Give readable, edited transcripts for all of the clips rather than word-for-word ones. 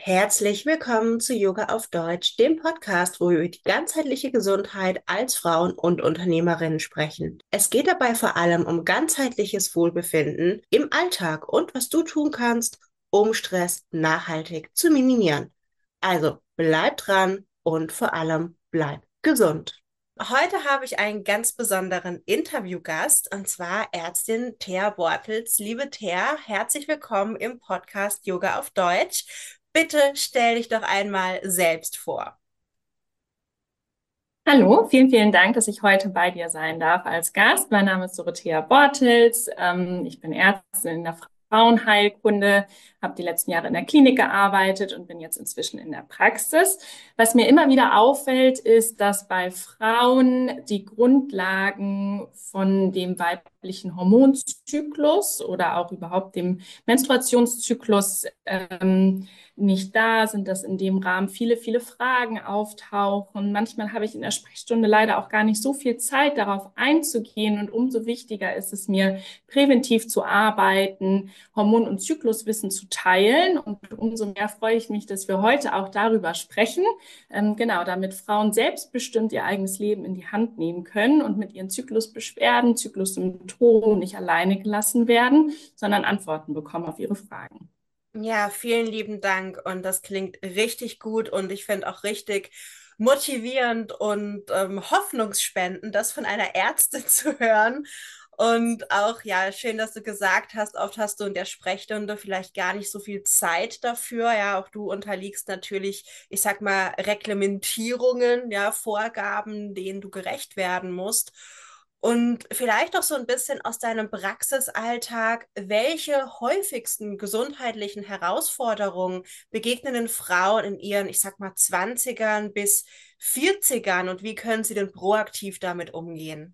Herzlich willkommen zu Yoga auf Deutsch, dem Podcast, wo wir über die ganzheitliche Gesundheit als Frauen und Unternehmerinnen sprechen. Es geht dabei vor allem um ganzheitliches Wohlbefinden im Alltag und was du tun kannst, um Stress nachhaltig zu minimieren. Also bleib dran und vor allem bleib gesund. Heute habe ich einen ganz besonderen Interviewgast, und zwar Ärztin Thea Bortels. Liebe Thea, herzlich willkommen im Podcast Yoga auf Deutsch. Bitte stell dich doch einmal selbst vor. Hallo, vielen, vielen Dank, dass ich heute bei dir sein darf als Gast. Mein Name ist Dorothea Bortels. Ich bin Ärztin in der Frauenheilkunde, habe die letzten Jahre in der Klinik gearbeitet und bin jetzt inzwischen in der Praxis. Was mir immer wieder auffällt, ist, dass bei Frauen die Grundlagen von dem weiblichen Hormonzyklus oder auch überhaupt dem Menstruationszyklus nicht da sind, dass in dem Rahmen viele, viele Fragen auftauchen. Manchmal habe ich in der Sprechstunde leider auch gar nicht so viel Zeit, darauf einzugehen. Und umso wichtiger ist es mir, präventiv zu arbeiten, Hormon- und Zykluswissen zu teilen. Und umso mehr freue ich mich, dass wir heute auch darüber sprechen. Genau, damit Frauen selbstbestimmt ihr eigenes Leben in die Hand nehmen können und mit ihren Zyklusbeschwerden, Zyklussymptomen nicht alleine gelassen werden, sondern Antworten bekommen auf ihre Fragen. Ja, vielen lieben Dank, und das klingt richtig gut und ich finde auch richtig motivierend und hoffnungsspendend, das von einer Ärztin zu hören. Und auch, ja, schön, dass du gesagt hast, oft hast du in der Sprechstunde vielleicht gar nicht so viel Zeit dafür. Ja, auch du unterliegst natürlich, ich sag mal, Reglementierungen, ja, Vorgaben, denen du gerecht werden musst. Und vielleicht auch so ein bisschen aus deinem Praxisalltag, welche häufigsten gesundheitlichen Herausforderungen begegnen den Frauen in ihren, ich sag mal, Zwanzigern bis Vierzigern, und wie können sie denn proaktiv damit umgehen?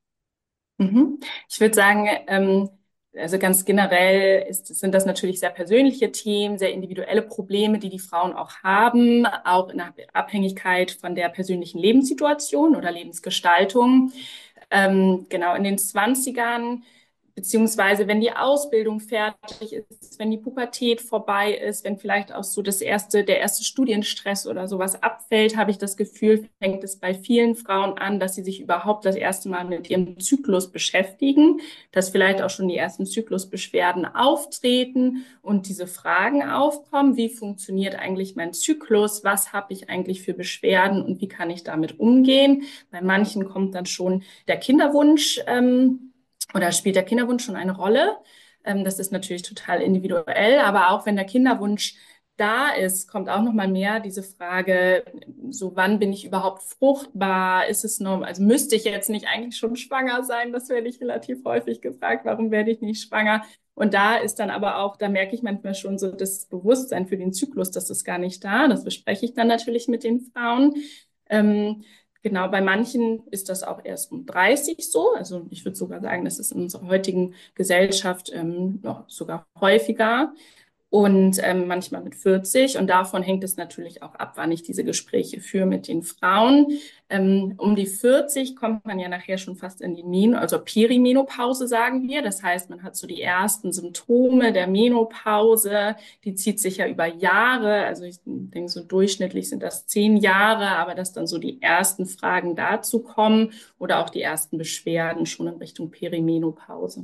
Mhm. Ich würde sagen, also ganz generell sind das natürlich sehr persönliche Themen, sehr individuelle Probleme, die die Frauen auch haben, auch in der Abhängigkeit von der persönlichen Lebenssituation oder Lebensgestaltung. Genau, in den Zwanzigern beziehungsweise wenn die Ausbildung fertig ist, wenn die Pubertät vorbei ist, wenn vielleicht auch so der erste Studienstress oder sowas abfällt, habe ich das Gefühl, fängt es bei vielen Frauen an, dass sie sich überhaupt das erste Mal mit ihrem Zyklus beschäftigen, dass vielleicht auch schon die ersten Zyklusbeschwerden auftreten und diese Fragen aufkommen: Wie funktioniert eigentlich mein Zyklus? Was habe ich eigentlich für Beschwerden und wie kann ich damit umgehen? Bei manchen kommt dann schon der Kinderwunsch, oder spielt der Kinderwunsch schon eine Rolle? Das ist natürlich total individuell, aber auch wenn der Kinderwunsch da ist, kommt auch noch mal mehr diese Frage: So, wann bin ich überhaupt fruchtbar? Ist es normal? Also müsste ich jetzt nicht eigentlich schon schwanger sein? Das werde ich relativ häufig gefragt. Warum werde ich nicht schwanger? Und da ist dann aber auch, da merke ich manchmal schon so das Bewusstsein für den Zyklus, das ist gar nicht da. Das bespreche ich dann natürlich mit den Frauen. Ähm, Genau, bei manchen ist das auch erst um 30 so. Also ich würde sogar sagen, das ist in unserer heutigen Gesellschaft noch sogar häufiger und manchmal mit 40. Und davon hängt es natürlich auch ab, wann ich diese Gespräche führe mit den Frauen. Um die 40 kommt man ja nachher schon fast in die also Perimenopause, sagen wir. Das heißt, man hat so die ersten Symptome der Menopause. Die zieht sich ja über Jahre. Also ich denke, so durchschnittlich sind das 10 Jahre, aber dass dann so die ersten Fragen dazu kommen oder auch die ersten Beschwerden schon in Richtung Perimenopause.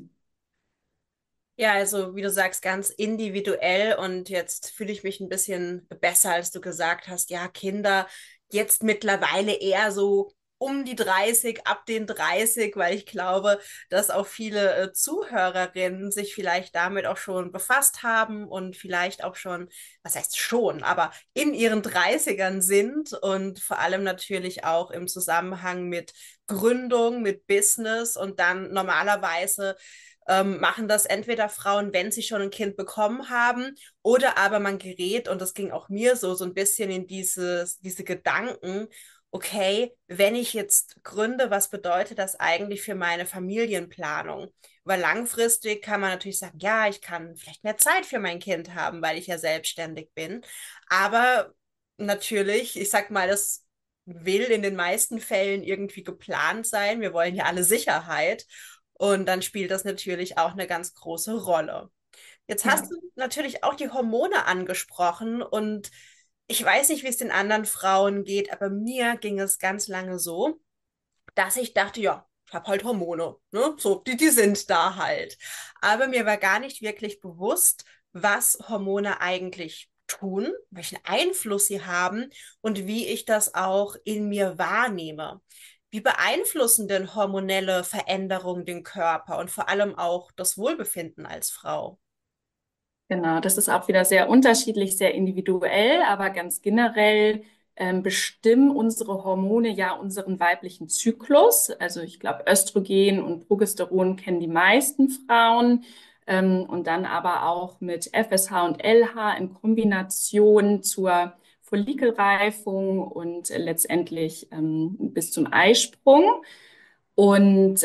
Ja, also wie du sagst, ganz individuell, und jetzt fühle ich mich ein bisschen besser, als du gesagt hast, ja, Kinder jetzt mittlerweile eher so um die 30, ab den 30, weil ich glaube, dass auch viele Zuhörerinnen sich vielleicht damit auch schon befasst haben und vielleicht auch schon, was heißt schon, aber in ihren Dreißigern sind, und vor allem natürlich auch im Zusammenhang mit Gründung, mit Business, und dann normalerweise machen das entweder Frauen, wenn sie schon ein Kind bekommen haben, oder aber man gerät, und das ging auch mir so, so ein bisschen in diese Gedanken, okay, wenn ich jetzt gründe, was bedeutet das eigentlich für meine Familienplanung? Weil langfristig kann man natürlich sagen, ja, ich kann vielleicht mehr Zeit für mein Kind haben, weil ich ja selbstständig bin. Aber natürlich, ich sag mal, das will in den meisten Fällen irgendwie geplant sein. Wir wollen ja alle Sicherheit. Und dann spielt das natürlich auch eine ganz große Rolle. Jetzt hast Ja. du natürlich auch die Hormone angesprochen und ich weiß nicht, wie es den anderen Frauen geht, aber mir ging es ganz lange so, dass ich dachte, ja, ich habe halt Hormone, ne? So, die sind da halt. Aber mir war gar nicht wirklich bewusst, was Hormone eigentlich tun, welchen Einfluss sie haben und wie ich das auch in mir wahrnehme. Wie beeinflussen denn hormonelle Veränderungen den Körper und vor allem auch das Wohlbefinden als Frau? Genau, das ist auch wieder sehr unterschiedlich, sehr individuell, aber ganz generell bestimmen unsere Hormone ja unseren weiblichen Zyklus. Also ich glaube, Östrogen und Progesteron kennen die meisten Frauen. Und dann aber auch mit FSH und LH in Kombination zur Follikelreifung und letztendlich bis zum Eisprung. Und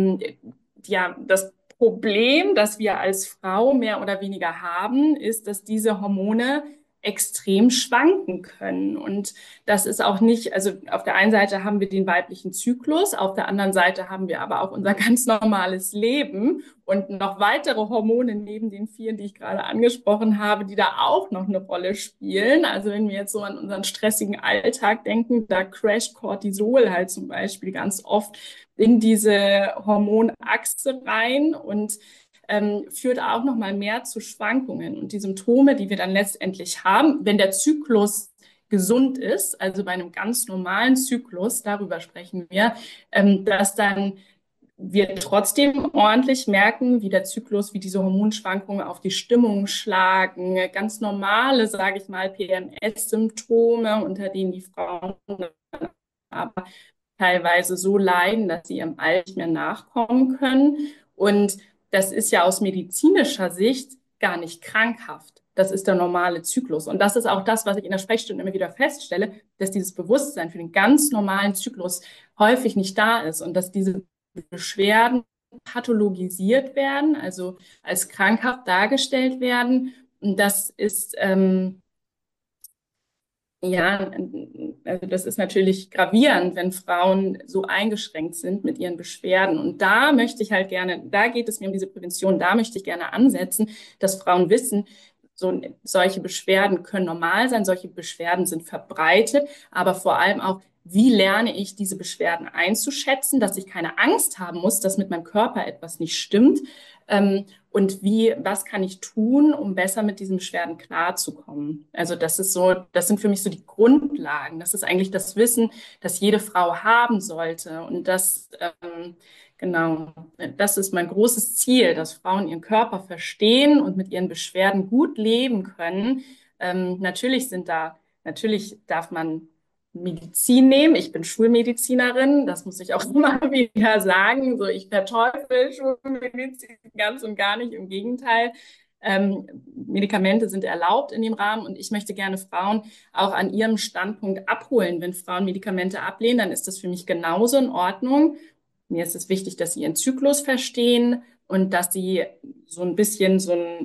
ja, das Problem, das wir als Frau mehr oder weniger haben, ist, dass diese Hormone extrem schwanken können. Und das ist auch nicht, also auf der einen Seite haben wir den weiblichen Zyklus, auf der anderen Seite haben wir aber auch unser ganz normales Leben und noch weitere Hormone neben den vier, die ich gerade angesprochen habe, die da auch noch eine Rolle spielen. Also wenn wir jetzt so an unseren stressigen Alltag denken, da crasht Cortisol halt zum Beispiel ganz oft in diese Hormonachse rein und führt auch noch mal mehr zu Schwankungen. Und die Symptome, die wir dann letztendlich haben, wenn der Zyklus gesund ist, also bei einem ganz normalen Zyklus, darüber sprechen wir, dass dann wir trotzdem ordentlich merken, wie der Zyklus, wie diese Hormonschwankungen auf die Stimmung schlagen. Ganz normale, sage ich mal, PMS-Symptome, unter denen die Frauen aber teilweise so leiden, dass sie ihrem Alter nicht mehr nachkommen können. Und das ist ja aus medizinischer Sicht gar nicht krankhaft. Das ist der normale Zyklus. Und das ist auch das, was ich in der Sprechstunde immer wieder feststelle, dass dieses Bewusstsein für den ganz normalen Zyklus häufig nicht da ist und dass diese Beschwerden pathologisiert werden, also als krankhaft dargestellt werden. Und das ist ja, also das ist natürlich gravierend, wenn Frauen so eingeschränkt sind mit ihren Beschwerden. Und da möchte ich halt gerne, da geht es mir um diese Prävention, da möchte ich gerne ansetzen, dass Frauen wissen, solche Beschwerden können normal sein, solche Beschwerden sind verbreitet, aber vor allem auch, wie lerne ich diese Beschwerden einzuschätzen, dass ich keine Angst haben muss, dass mit meinem Körper etwas nicht stimmt. Und was kann ich tun, um besser mit diesen Beschwerden klarzukommen? Also das ist so, das sind für mich so die Grundlagen. Das ist eigentlich das Wissen, das jede Frau haben sollte. Und genau, das ist mein großes Ziel, dass Frauen ihren Körper verstehen und mit ihren Beschwerden gut leben können. Natürlich darf man Medizin nehmen. Ich bin Schulmedizinerin, das muss ich auch immer wieder sagen. So, ich verteufel Schulmedizin ganz und gar nicht, im Gegenteil. Medikamente sind erlaubt in dem Rahmen und ich möchte gerne Frauen auch an ihrem Standpunkt abholen. Wenn Frauen Medikamente ablehnen, dann ist das für mich genauso in Ordnung. Mir ist es wichtig, dass sie ihren Zyklus verstehen und dass sie so ein bisschen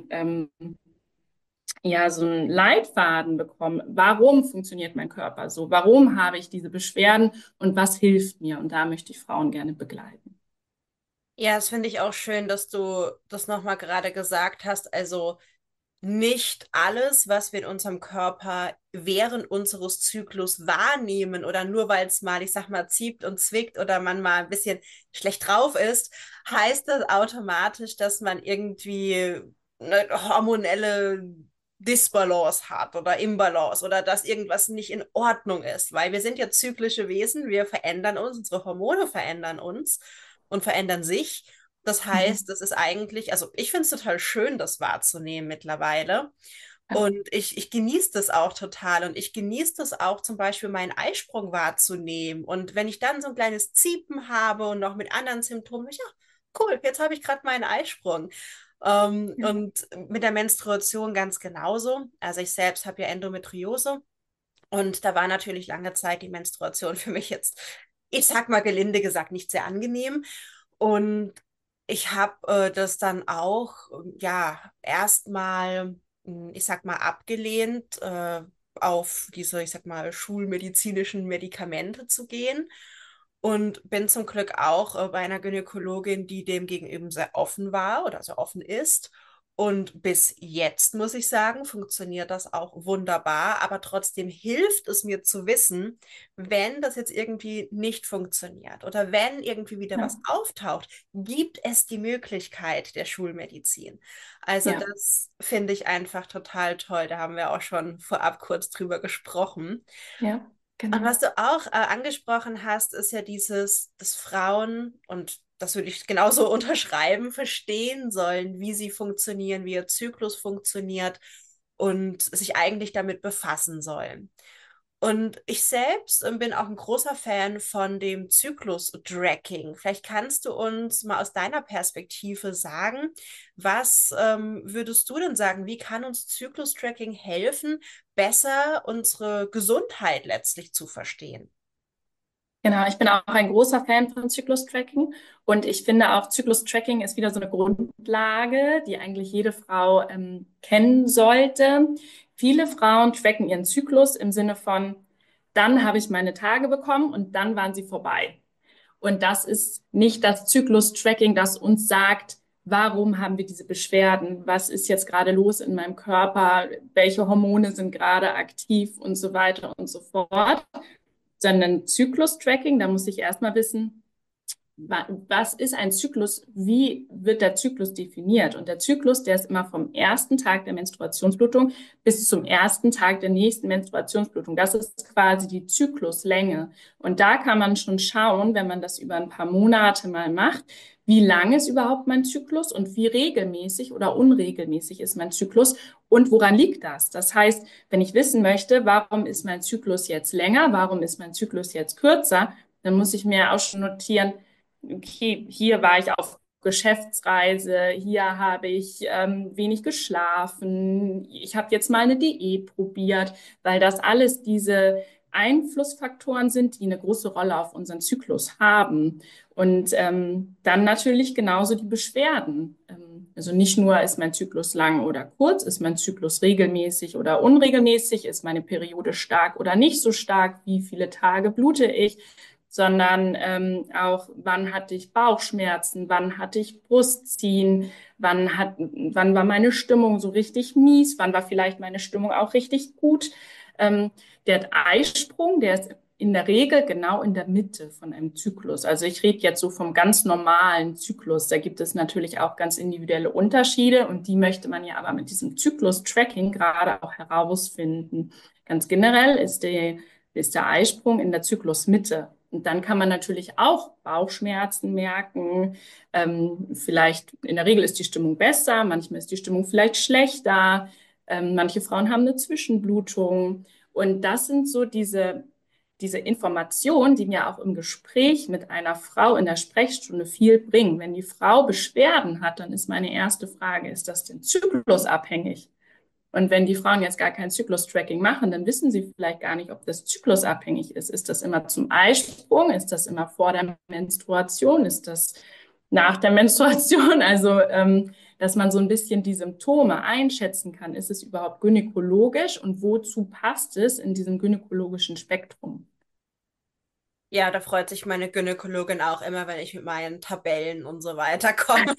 so einen Leitfaden bekommen. Warum funktioniert mein Körper so? Warum habe ich diese Beschwerden und was hilft mir? Und da möchte ich Frauen gerne begleiten. Ja, das finde ich auch schön, dass du das nochmal gerade gesagt hast. Also nicht alles, was wir in unserem Körper während unseres Zyklus wahrnehmen oder nur weil es mal, ich sag mal, zieht und zwickt oder man mal ein bisschen schlecht drauf ist, heißt das automatisch, dass man irgendwie eine hormonelle Disbalance hat oder Imbalance oder dass irgendwas nicht in Ordnung ist, weil wir sind ja zyklische Wesen, wir verändern uns, unsere Hormone verändern uns und verändern sich. Das heißt, Mhm. das ist eigentlich, also ich finde es total schön, das wahrzunehmen mittlerweile. Ja. Und ich genieße das auch total. Und ich genieße das auch zum Beispiel, meinen Eisprung wahrzunehmen. Und wenn ich dann so ein kleines Ziepen habe und noch mit anderen Symptomen, ja, cool, jetzt habe ich gerade meinen Eisprung. Und mit der Menstruation ganz genauso. Also ich selbst habe ja Endometriose. Und da war natürlich lange Zeit die Menstruation für mich jetzt, ich sag mal gelinde gesagt, nicht sehr angenehm. Und ich habe das dann auch, ja, erstmal, ich sag mal, abgelehnt, auf diese, ich sag mal, schulmedizinischen Medikamente zu gehen. Und bin zum Glück auch bei einer Gynäkologin, die dem gegenüber sehr offen war oder sehr offen ist Und bis jetzt, muss ich sagen, funktioniert das auch wunderbar, aber trotzdem hilft es mir zu wissen, wenn das jetzt irgendwie nicht funktioniert oder wenn irgendwie wieder was Ja, auftaucht, gibt es die Möglichkeit der Schulmedizin. Also ja, das finde ich einfach total toll. Da haben wir auch schon vorab kurz drüber gesprochen. ja, Und was genau. du auch angesprochen hast, ist ja dieses, dass Frauen, und das würde ich genauso unterschreiben, verstehen sollen, wie sie funktionieren, wie ihr Zyklus funktioniert und sich eigentlich damit befassen sollen. Und ich selbst bin auch ein großer Fan von dem Zyklus-Tracking. Vielleicht kannst du uns mal aus deiner Perspektive sagen, was würdest du denn sagen, wie kann uns Zyklus-Tracking helfen, besser unsere Gesundheit letztlich zu verstehen? Genau, ich bin auch ein großer Fan von Zyklus-Tracking und ich finde auch Zyklus-Tracking ist wieder so eine Grundlage, die eigentlich jede Frau kennen sollte. Viele Frauen tracken ihren Zyklus im Sinne von, dann habe ich meine Tage bekommen und dann waren sie vorbei. Und das ist nicht das Zyklus-Tracking, das uns sagt, warum haben wir diese Beschwerden, was ist jetzt gerade los in meinem Körper, welche Hormone sind gerade aktiv und so weiter und so fort, sondern Zyklus-Tracking, da muss ich erstmal wissen, was ist ein Zyklus, wie wird der Zyklus definiert? Und der Zyklus, der ist immer vom ersten Tag der Menstruationsblutung bis zum ersten Tag der nächsten Menstruationsblutung. Das ist quasi die Zykluslänge. Und da kann man schon schauen, wenn man das über ein paar Monate mal macht, wie lang ist überhaupt mein Zyklus und wie regelmäßig oder unregelmäßig ist mein Zyklus und woran liegt das? Das heißt, wenn ich wissen möchte, warum ist mein Zyklus jetzt länger, warum ist mein Zyklus jetzt kürzer, dann muss ich mir auch schon notieren, okay, hier war ich auf Geschäftsreise, hier habe ich wenig geschlafen, ich habe jetzt mal eine Diät probiert, weil das alles diese Einflussfaktoren sind, die eine große Rolle auf unseren Zyklus haben. Und dann natürlich genauso die Beschwerden. Also nicht nur ist mein Zyklus lang oder kurz, ist mein Zyklus regelmäßig oder unregelmäßig, ist meine Periode stark oder nicht so stark, wie viele Tage blute ich, sondern auch, wann hatte ich Bauchschmerzen, wann hatte ich Brustziehen, wann war meine Stimmung so richtig mies, wann war vielleicht meine Stimmung auch richtig gut. Der Eisprung, der ist in der Regel genau in der Mitte von einem Zyklus. Also ich rede jetzt so vom ganz normalen Zyklus. Da gibt es natürlich auch ganz individuelle Unterschiede und die möchte man ja aber mit diesem Zyklus-Tracking gerade auch herausfinden. Ganz generell ist der Eisprung in der Zyklusmitte. Und dann kann man natürlich auch Bauchschmerzen merken. Vielleicht in der Regel ist die Stimmung besser, manchmal ist die Stimmung vielleicht schlechter. Manche Frauen haben eine Zwischenblutung. Und das sind so diese Informationen, die mir auch im Gespräch mit einer Frau in der Sprechstunde viel bringen. Wenn die Frau Beschwerden hat, dann ist meine erste Frage, ist das denn zyklusabhängig? Und wenn die Frauen jetzt gar kein Zyklus-Tracking machen, dann wissen sie vielleicht gar nicht, ob das zyklusabhängig ist. Ist das immer zum Eisprung? Ist das immer vor der Menstruation? Ist das nach der Menstruation? Also, dass man so ein bisschen die Symptome einschätzen kann. Ist es überhaupt gynäkologisch und wozu passt es in diesem gynäkologischen Spektrum? Ja, da freut sich meine Gynäkologin auch immer, wenn ich mit meinen Tabellen und so weiter komme.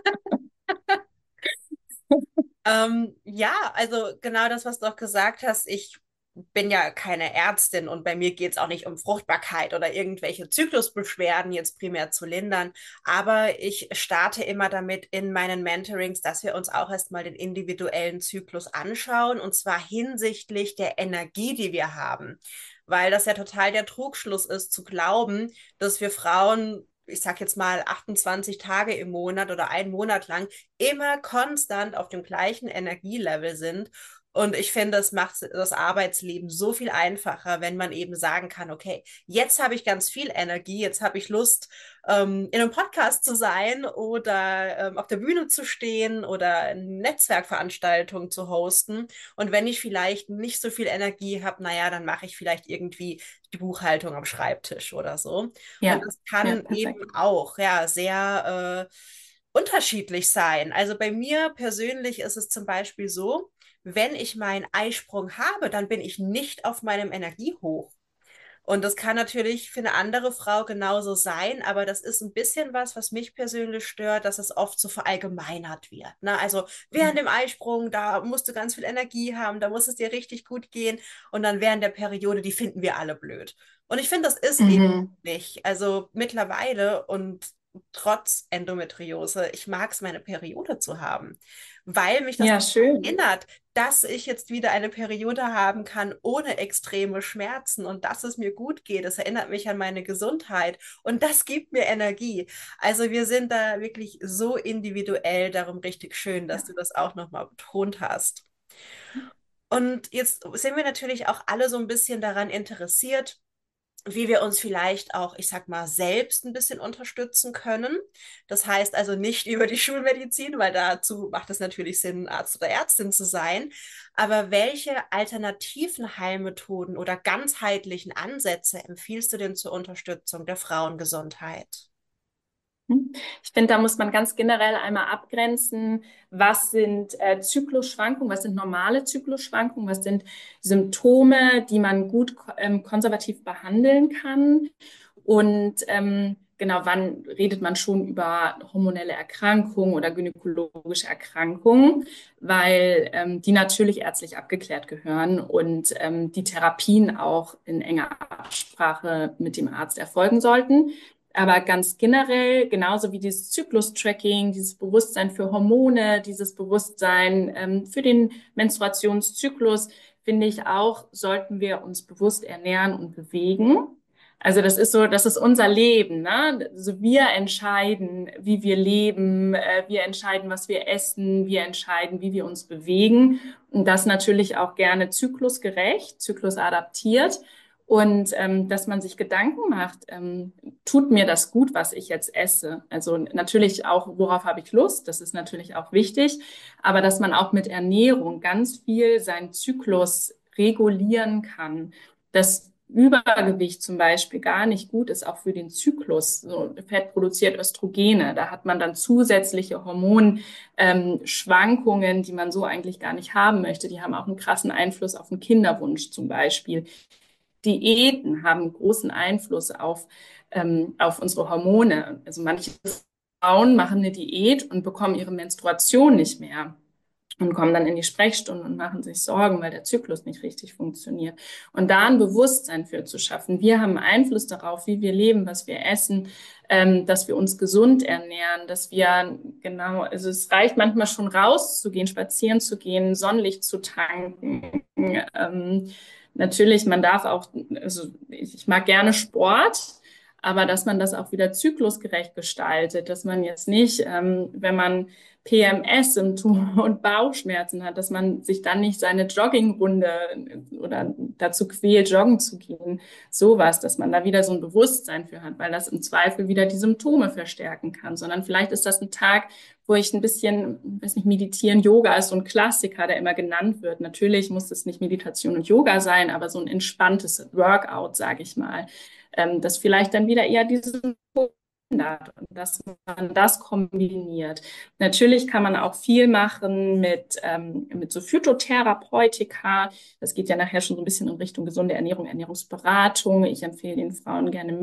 Ja, also genau das, was du auch gesagt hast. Ich bin ja keine Ärztin und bei mir geht es auch nicht um Fruchtbarkeit oder irgendwelche Zyklusbeschwerden jetzt primär zu lindern. Aber ich starte immer damit in meinen Mentorings, dass wir uns auch erstmal den individuellen Zyklus anschauen und zwar hinsichtlich der Energie, die wir haben. Weil das ja total der Trugschluss ist, zu glauben, dass wir Frauen, ich sag jetzt mal 28 Tage im Monat oder einen Monat lang immer konstant auf dem gleichen Energielevel sind. Und ich finde, es macht das Arbeitsleben so viel einfacher, wenn man eben sagen kann, okay, jetzt habe ich ganz viel Energie, jetzt habe ich Lust, in einem Podcast zu sein oder auf der Bühne zu stehen oder eine Netzwerkveranstaltung zu hosten. Und wenn ich vielleicht nicht so viel Energie habe, naja, dann mache ich vielleicht irgendwie die Buchhaltung am Schreibtisch oder so. Und Ja, das ja, kann eben perfekt. auch, ja, sehr unterschiedlich sein. Also bei mir persönlich ist es zum Beispiel so, wenn ich meinen Eisprung habe, dann bin ich nicht auf meinem Energiehoch. Und das kann natürlich für eine andere Frau genauso sein, aber das ist ein bisschen was, was mich persönlich stört, dass es oft so verallgemeinert wird. Ne? Also während dem Eisprung, da musst du ganz viel Energie haben, da muss es dir richtig gut gehen. Und dann während der Periode, die finden wir alle blöd. Und ich finde, das ist eben Mhm. nicht. Also mittlerweile und trotz Endometriose, ich mag es, meine Periode zu haben, weil mich das Ja, schön. erinnert, dass ich jetzt wieder eine Periode haben kann ohne extreme Schmerzen und dass es mir gut geht. Es erinnert mich an meine Gesundheit und das gibt mir Energie. Also wir sind da wirklich so individuell, darum richtig schön, dass du das auch nochmal betont hast. Und jetzt sind wir natürlich auch alle so ein bisschen daran interessiert, wie wir uns vielleicht auch, ich sag mal, selbst ein bisschen unterstützen können. Das heißt also nicht über die Schulmedizin, weil dazu macht es natürlich Sinn, Arzt oder Ärztin zu sein. Aber welche alternativen Heilmethoden oder ganzheitlichen Ansätze empfiehlst du denn zur Unterstützung der Frauengesundheit? Ich finde, da muss man ganz generell einmal abgrenzen, was sind Zyklusschwankungen, was sind normale Zyklusschwankungen, was sind Symptome, die man gut konservativ behandeln kann und genau, wann redet man schon über hormonelle Erkrankungen oder gynäkologische Erkrankungen, weil die natürlich ärztlich abgeklärt gehören und die Therapien auch in enger Absprache mit dem Arzt erfolgen sollten. Aber ganz generell, genauso wie dieses Zyklus-Tracking, dieses Bewusstsein für Hormone, dieses Bewusstsein für den Menstruationszyklus, finde ich auch, sollten wir uns bewusst ernähren und bewegen. Also das ist so, das ist unser Leben, ne? Also wir entscheiden, wie wir leben, wir entscheiden, was wir essen, wir entscheiden, wie wir uns bewegen und das natürlich auch gerne zyklusgerecht, zyklusadaptiert. Und dass man sich Gedanken macht, tut mir das gut, was ich jetzt esse? Also natürlich auch, worauf habe ich Lust? Das ist natürlich auch wichtig. Aber dass man auch mit Ernährung ganz viel seinen Zyklus regulieren kann. Dass Übergewicht zum Beispiel gar nicht gut ist, auch für den Zyklus. So, Fett produziert Östrogene. Da hat man dann zusätzliche Hormonschwankungen, die man so eigentlich gar nicht haben möchte. Die haben auch einen krassen Einfluss auf den Kinderwunsch zum Beispiel. Diäten haben einen großen Einfluss auf unsere Hormone. Also manche Frauen machen eine Diät und bekommen ihre Menstruation nicht mehr und kommen dann in die Sprechstunde und machen sich Sorgen, weil der Zyklus nicht richtig funktioniert. Und da ein Bewusstsein für zu schaffen. Wir haben Einfluss darauf, wie wir leben, was wir essen, dass wir uns gesund ernähren, dass wir genau, also es reicht manchmal schon rauszugehen, spazieren zu gehen, Sonnenlicht zu tanken. Natürlich, man darf auch, also ich mag gerne Sport, aber dass man das auch wieder zyklusgerecht gestaltet, dass man jetzt nicht, wenn man PMS-Symptome und Bauchschmerzen hat, dass man sich dann nicht seine Joggingrunde oder dazu quält, joggen zu gehen. Sowas, dass man da wieder so ein Bewusstsein für hat, weil das im Zweifel wieder die Symptome verstärken kann, sondern vielleicht ist das ein Tag, wo ich ein bisschen, weiß nicht, meditieren, Yoga ist so ein Klassiker, der immer genannt wird. Natürlich muss es nicht Meditation und Yoga sein, aber so ein entspanntes Workout, sage ich mal, das vielleicht dann wieder eher diesen und dass man das kombiniert. Natürlich kann man auch viel machen mit so Phytotherapeutika. Das geht ja nachher schon so ein bisschen in Richtung gesunde Ernährung, Ernährungsberatung. Ich empfehle den Frauen gerne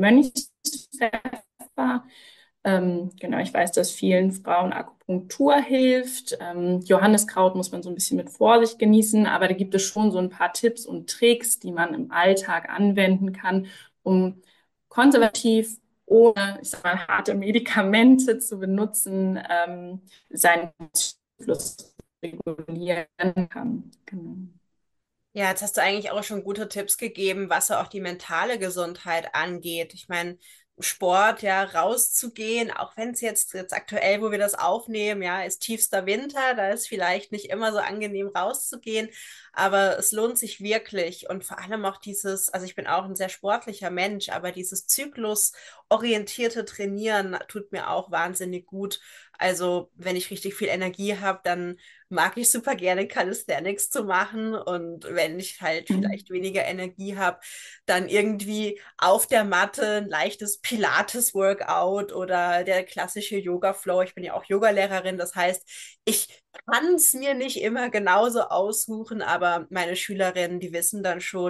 Mönchspfeffer. Genau, ich weiß, dass vielen Frauen Akupunktur hilft. Johanniskraut muss man so ein bisschen mit Vorsicht genießen, aber da gibt es schon so ein paar Tipps und Tricks, die man im Alltag anwenden kann, um konservativ ohne, ich sag mal, harte Medikamente zu benutzen, seinen Zyklus regulieren kann. Genau. Ja, jetzt hast du eigentlich auch schon gute Tipps gegeben, was so auch die mentale Gesundheit angeht. Ich meine, Sport, ja, rauszugehen, auch wenn es jetzt aktuell, wo wir das aufnehmen, ja, ist tiefster Winter, da ist vielleicht nicht immer so angenehm rauszugehen, aber es lohnt sich wirklich und vor allem auch dieses, also ich bin auch ein sehr sportlicher Mensch, aber dieses zyklusorientierte Trainieren tut mir auch wahnsinnig gut. Also, wenn ich richtig viel Energie habe, dann mag ich super gerne Calisthenics zu machen und wenn ich halt Mhm. vielleicht weniger Energie habe, dann irgendwie auf der Matte ein leichtes Pilates-Workout oder der klassische Yoga-Flow. Ich bin ja auch Yogalehrerin, das heißt, ich kann es mir nicht immer genauso aussuchen, aber meine Schülerinnen, die wissen dann schon,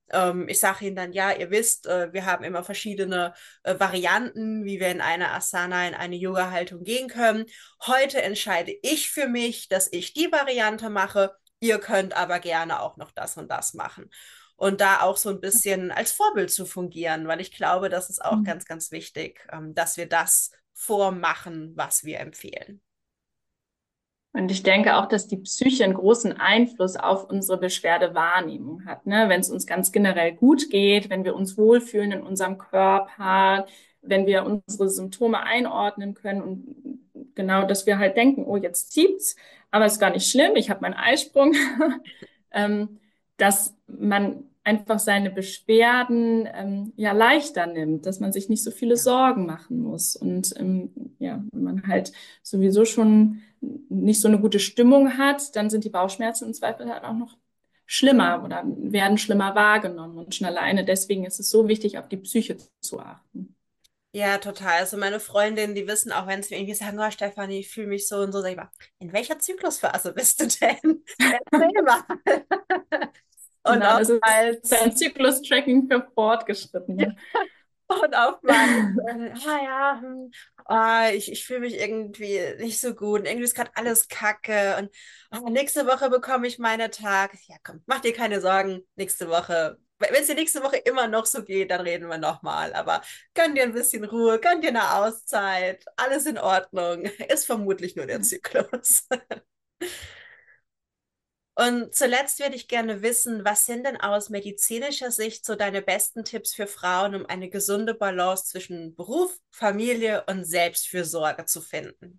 Ich sage ihnen dann, ja, ihr wisst, wir haben immer verschiedene Varianten, wie wir in eine Asana, in eine Yoga-Haltung gehen können. Heute entscheide ich für mich, dass ich die Variante mache. Ihr könnt aber gerne auch noch das und das machen. Und da auch so ein bisschen als Vorbild zu fungieren, weil ich glaube, das ist auch ganz, ganz wichtig, dass wir das vormachen, was wir empfehlen. Und ich denke auch, dass die Psyche einen großen Einfluss auf unsere Beschwerdewahrnehmung hat, ne? Wenn es uns ganz generell gut geht, wenn wir uns wohlfühlen in unserem Körper, wenn wir unsere Symptome einordnen können und genau, dass wir halt denken, oh, jetzt zieht's, aber ist gar nicht schlimm, ich habe meinen Eisprung, ähm, dass man einfach seine Beschwerden ja leichter nimmt, dass man sich nicht so viele Ja. Sorgen machen muss und ja, wenn man halt sowieso schon nicht so eine gute Stimmung hat, dann sind die Bauchschmerzen im Zweifel halt auch noch schlimmer oder werden schlimmer wahrgenommen. Und schon alleine deswegen ist es so wichtig, auf die Psyche zu achten. Ja, total. Also meine Freundinnen, die wissen auch, wenn sie mir irgendwie sagen, oh Stefanie, ich fühle mich so und so, sag ich mal, in welcher Zyklusphase bist du denn? Erzähl mal. Und Genau, das ist oftmals, ein Zyklus-Tracking für Fortgeschrittene. und oftmals, ja, ich fühle mich irgendwie nicht so gut. Und irgendwie ist gerade alles Kacke. Und nächste Woche bekomme ich meine Tag. Ja, komm, mach dir keine Sorgen. Nächste Woche. Wenn es dir nächste Woche immer noch so geht, dann reden wir nochmal. Aber gönn dir ein bisschen Ruhe, gönn dir eine Auszeit. Alles in Ordnung. Ist vermutlich nur der Zyklus. Und zuletzt würde ich gerne wissen, was sind denn aus medizinischer Sicht so deine besten Tipps für Frauen, um eine gesunde Balance zwischen Beruf, Familie und Selbstfürsorge zu finden?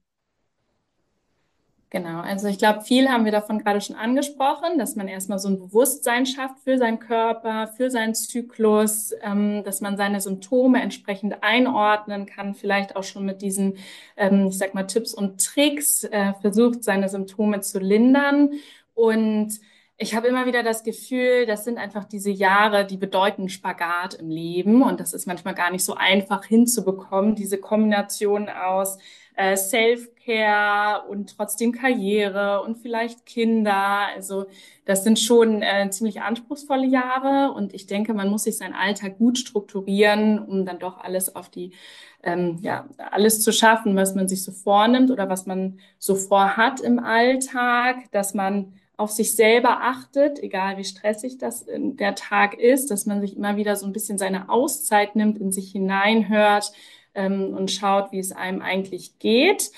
Genau, also ich glaube, viel haben wir davon gerade schon angesprochen, dass man erstmal so ein Bewusstsein schafft für seinen Körper, für seinen Zyklus, dass man seine Symptome entsprechend einordnen kann, vielleicht auch schon mit diesen, ich sag mal, Tipps und Tricks, versucht, seine Symptome zu lindern. Und ich habe immer wieder das Gefühl, das sind einfach diese Jahre, die bedeuten Spagat im Leben. Und das ist manchmal gar nicht so einfach hinzubekommen, diese Kombination aus Self-Care und trotzdem Karriere und vielleicht Kinder. Also das sind schon ziemlich anspruchsvolle Jahre und ich denke, man muss sich seinen Alltag gut strukturieren, um dann doch alles auf die, ja, alles zu schaffen, was man sich so vornimmt oder was man so vorhat im Alltag, dass man auf sich selber achtet, egal wie stressig das der Tag ist, dass man sich immer wieder so ein bisschen seine Auszeit nimmt, in sich hineinhört, und schaut, wie es einem eigentlich geht.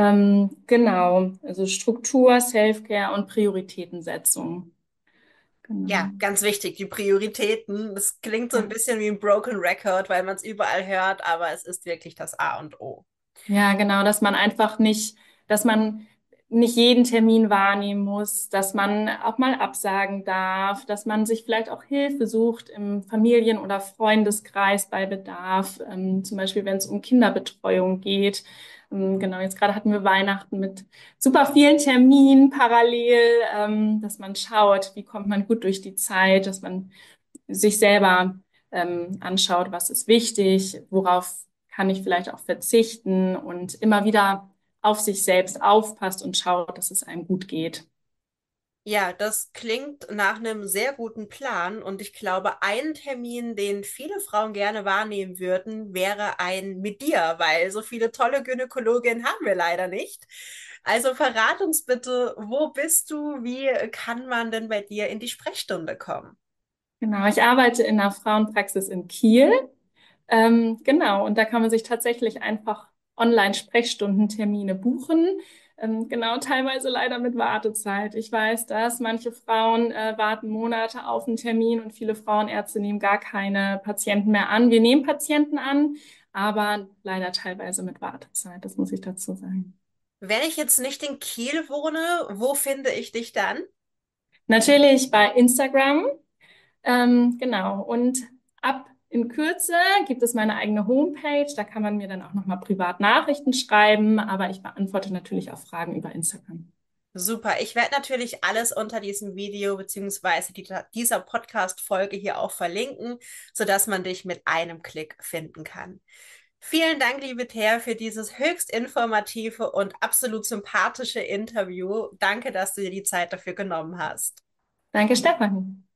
Genau, also Struktur, Self-Care und Prioritätensetzung. Ja, Genau. ganz wichtig, die Prioritäten. Das klingt so ein Ja. bisschen wie ein Broken Record, weil man es überall hört, aber es ist wirklich das A und O. Ja, genau, dass man einfach nicht, dass man nicht jeden Termin wahrnehmen muss, dass man auch mal absagen darf, dass man sich vielleicht auch Hilfe sucht im Familien- oder Freundeskreis bei Bedarf, zum Beispiel wenn es um Kinderbetreuung geht. Genau, jetzt gerade hatten wir Weihnachten mit super vielen Terminen parallel, dass man schaut, wie kommt man gut durch die Zeit, dass man sich selber anschaut, was ist wichtig, worauf kann ich vielleicht auch verzichten und immer wieder auf sich selbst aufpasst und schaut, dass es einem gut geht. Ja, das klingt nach einem sehr guten Plan und ich glaube, ein Termin, den viele Frauen gerne wahrnehmen würden, wäre ein mit dir, weil so viele tolle Gynäkologinnen haben wir leider nicht. Also verrat uns bitte, wo bist du? Wie kann man denn bei dir in die Sprechstunde kommen? Genau, ich arbeite in einer Frauenpraxis in Kiel. Genau, und da kann man sich tatsächlich einfach Online-Sprechstundentermine buchen. Genau, teilweise leider mit Wartezeit. Ich weiß das. Manche Frauen warten Monate auf einen Termin und viele Frauenärzte nehmen gar keine Patienten mehr an. Wir nehmen Patienten an, aber leider teilweise mit Wartezeit. Das muss ich dazu sagen. Wenn ich jetzt nicht in Kiel wohne, wo finde ich dich dann? Natürlich bei Instagram. Genau. Und ab in Kürze gibt es meine eigene Homepage. Da kann man mir dann auch nochmal privat Nachrichten schreiben, aber ich beantworte natürlich auch Fragen über Instagram. Super. Ich werde natürlich alles unter diesem Video beziehungsweise dieser Podcast-Folge hier auch verlinken, sodass man dich mit einem Klick finden kann. Vielen Dank, liebe Thea, für dieses höchst informative und absolut sympathische Interview. Danke, dass du dir die Zeit dafür genommen hast. Danke, Stefanie.